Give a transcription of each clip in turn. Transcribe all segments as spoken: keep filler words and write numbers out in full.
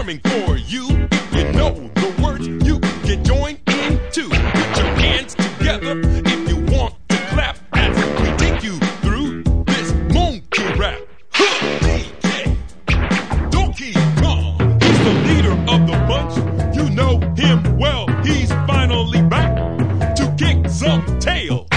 performing for you. If you know the words, you can join in too. Put your hands together if you want to clap as we take you through this monkey rap. Huh, D J Donkey Kong, he's the leader of the bunch. You know him well. He's finally back to kick some tail.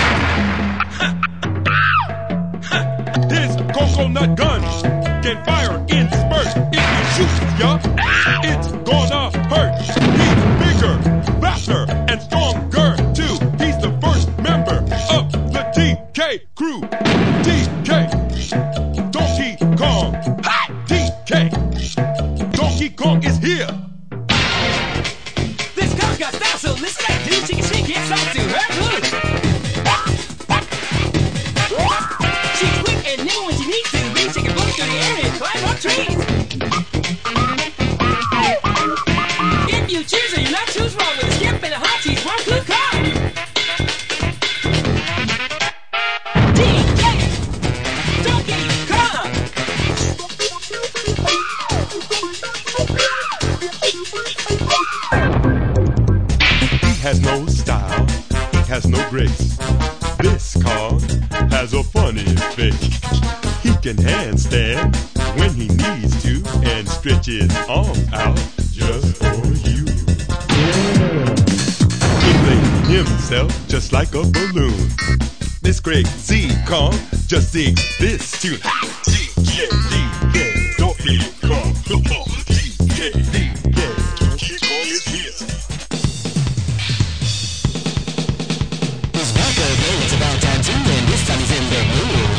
His coconut gun can fire in spurts. If you shoot ya, it's gonna hurt. He's bigger, faster, and stronger too. He's the first member of the D K crew. D K Donkey Kong. Hi, D K Donkey Kong is here. This Kong got style, so listen up, dude. She can shake it right to her hood. She's quick and nimble when she needs to be. She can float through the air and climb up trees. If you choose her, you're not choose wrong with a skip and a hot cheese. One good Kong. D K Donkey Kong. He has no style, he has no grace. This Kong has a funny face. He can handstand when he needs to and stretch his arms out just for you. Inflating himself just like a balloon. This crazy Kong just sings this tune. D J, D J, Donkey Kong. D J, D J, Donkey Kong is here. It's Rocco, baby, it's about time too, and this time he's in the mood.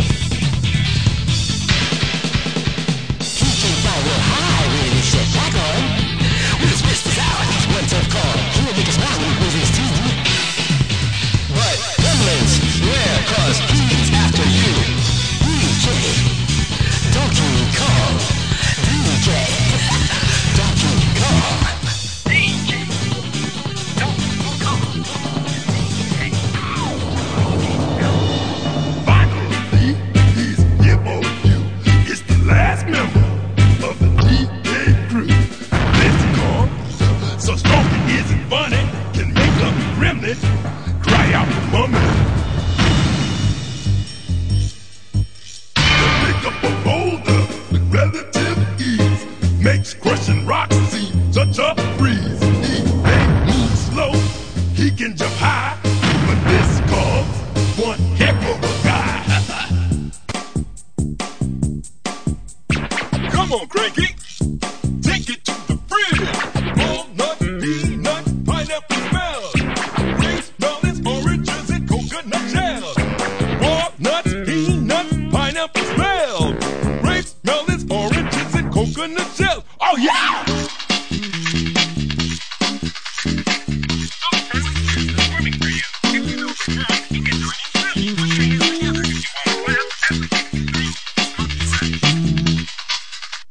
He can fly real high with his shit back on. With his whiskers out, he's one tough call. He'll make us smile when he moves his teeth. But gremlins, yeah, cause he's after you. D J Donkey Kong. D J Donkey Kong. D J Donkey Kong. Finally, he's here for you. It's the last member of the D K crew. This Kong, so strong it isn't funny, can make a gremlin cry out for mummy. To pick up a boulder with relative ease makes crushing rocks seem such a breeze. He may move slow, he can jump high, but this Kong's one heck of a guy. Come on, Cranky.